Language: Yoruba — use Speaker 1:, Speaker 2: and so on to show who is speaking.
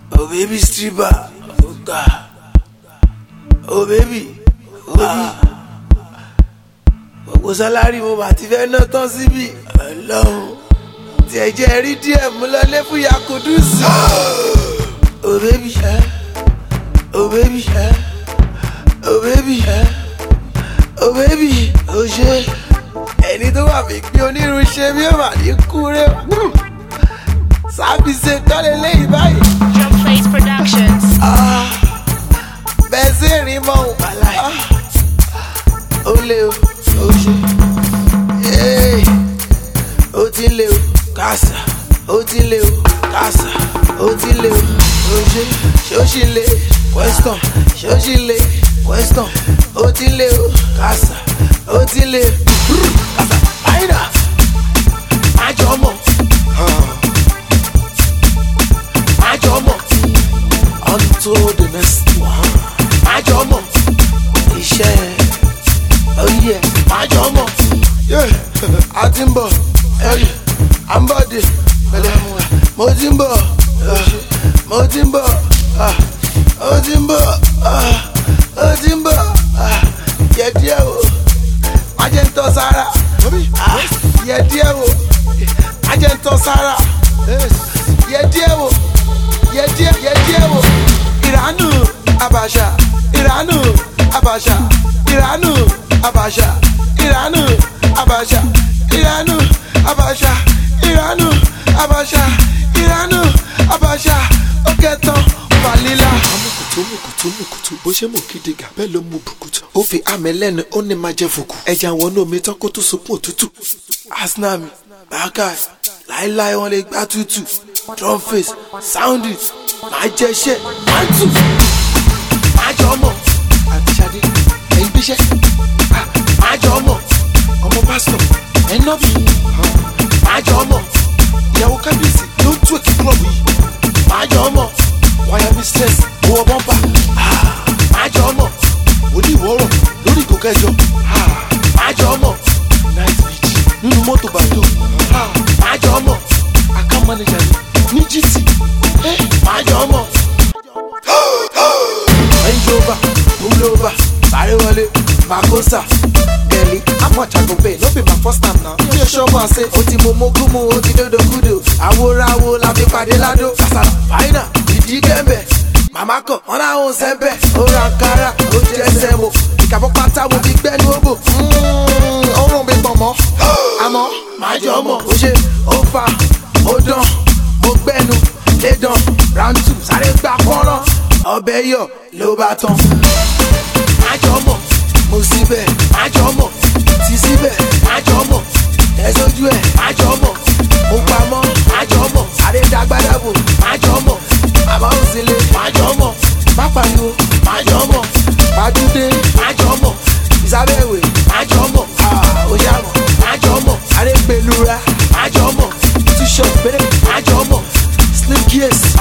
Speaker 1: Oh baby stripper, oh God. Oh baby, gbogbo sálárì mo bá ti fẹ́ ná tán síbi Ọlọ́run tí ẹ jẹ́ rí díẹ̀ mú lọ lé fún Yakudusi. Oh baby, oh baby, oh baby, oh baby, oh ṣe ẹni tó wà mí gbé onírun ṣe bí ó mà ní kúrẹ́ sábìsẹ̀ tọ́lẹ̀ lẹ́yìn báyìí.
Speaker 2: Drumface Productions.
Speaker 1: Bẹ́ẹ̀ sì rìn mọ́ òun bàlá yìí. Ó lé o, ó ṣe. Ó ti lé o, kásá. Ó ti lé o, kásá. Ó ti lé o, ó ṣe. Ṣé ó ṣì lé? Question. Ṣé ó ṣì lé? Question. Ó ti lé o, kásá. Ó ti lé. Kásá. Àyìnà. Májọ mọ̀. Májọ mọ̀. On to the next one. Májọ mọ̀. Iṣẹ́. Oh yeah. Májọ mọ̀. Yeah. A ti ń bọ̀. À ń bọ̀ dé. Mo ti ń bọ̀. Mo ti ń bọ̀. Ó ti ń bọ̀. Ó ti ń bọ̀. Yẹ díẹ̀ o. Má jẹ́ ń tọ́ sára. Yẹ díẹ̀ o. Má jẹ́ ń tọ́ sára. Yẹ díẹ̀ o. Yẹ díẹ̀ o. Ìránù Àbàṣà. Ìránù Àbàṣà. Ìránù Àbàṣà. Ìránù Àbàṣà. Ìránù Àbàṣà. Ìránù Àbàṣà. Ìránù Àbàṣà. Ó kẹtàn Fàlílà.
Speaker 3: Mùkùtù bó ṣe mú kídìgà bẹ́ẹ̀ ló mú bùkùtù. Ó fi àmì lẹ́nu ó ní máa jẹ fùkù. Ẹja wọnú omi tán kó tó sunkún òtútù.
Speaker 1: Asnami, Baka, láíláí wọn lè gbá tútù. Drumface, sound it, máa jẹ iṣẹ́, máa tù. Máa jọ mọ̀.
Speaker 3: Àti Ṣadé, ẹ̀yin gbéṣẹ́.
Speaker 1: Máa jọ mọ̀.
Speaker 3: Ọmọ pásítọ̀, ẹ̀yin náà bì.
Speaker 1: Máa jọ mọ̀.
Speaker 3: Ìyàwó kábíyèsí ló ń tú èkì klọ́ọ̀bù yìí.
Speaker 1: Máa jọ mọ̀.
Speaker 3: Wáyà mistress, owó bọ́mbà.
Speaker 1: Máa jọ mọ̀.
Speaker 3: Wòlíì wọ́rọ̀ lórí ìgò kẹjọ.
Speaker 1: Máa jọ mọ̀.
Speaker 3: Night beach nínú mọ́tò bàdó.
Speaker 1: Máa jọ mọ̀.
Speaker 3: Account manager ní GT.
Speaker 1: Máa jọ mọ̀. Range Rover, pull over, sáré wọlé, Makosa,
Speaker 3: Gẹ̀lí, àmọ́ àjàgbọ̀bẹ̀ no be my first time now.
Speaker 1: bí o ṣọ́ máa ṣe, o ti mú mógúnmú, o ti dódò kúdò, àwòránwò la fi pàdé ládó. Kàsàrà, fàyínà, ìdí gẹ́mbẹ̀, màmá kọ̀, wọ́n láwọn sẹ́ńbẹ̀, ó ra Ankara, ó jẹ́ sẹ́mo, ìkàbọ̀ pátá wo fi gbẹ́nu òbò.
Speaker 3: Ọrùn mi tàn mọ́.
Speaker 1: Àmọ́, máa jọ mọ̀, ó ṣe, ó fa, ó dán, mo gbẹ́nu, lé dán, round 2, sáré gbà pọ́nrán, ọbẹ̀ yọ̀ ló bá tán. Máa jọ mọ̀, mo síbẹ̀, máa jọ mọ̀, ti síbẹ̀, máa jọ mọ̀, tẹ̀sójú ẹ̀, máa jọ mọ̀, mo pamọ́, máa jọ mọ̀, sáré dàgbàdàbò, máa jọ mọ̀, bàbá òsèlè, máa jọ mọ̀, má pariwo, máa jọ mọ̀, Bàdúdé, máa jọ mọ̀, Ìsábẹ̀wé, máa jọ mọ̀, Òṣàmọ̀, máa jọ mọ̀, sáré gbẹlura, máa jọ mọ̀,
Speaker 3: T-shirt bẹ́ẹ̀.
Speaker 1: máa jọ mọ̀,
Speaker 3: Slim gears.